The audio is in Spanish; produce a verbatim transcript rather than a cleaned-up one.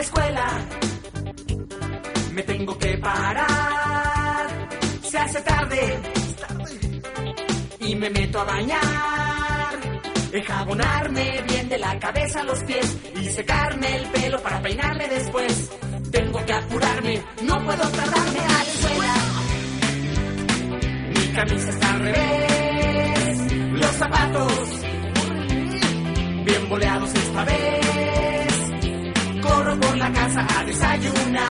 escuela. Me tengo que parar. Se hace tarde y me meto a bañar. Enjabonarme bien de la cabeza a los pies y secarme el pelo para peinarme después. Tengo que apurarme, no puedo tardarme a la escuela. Mi camisa está al revés, los zapatos bien boleados esta vez. Corro por la casa a desayunar.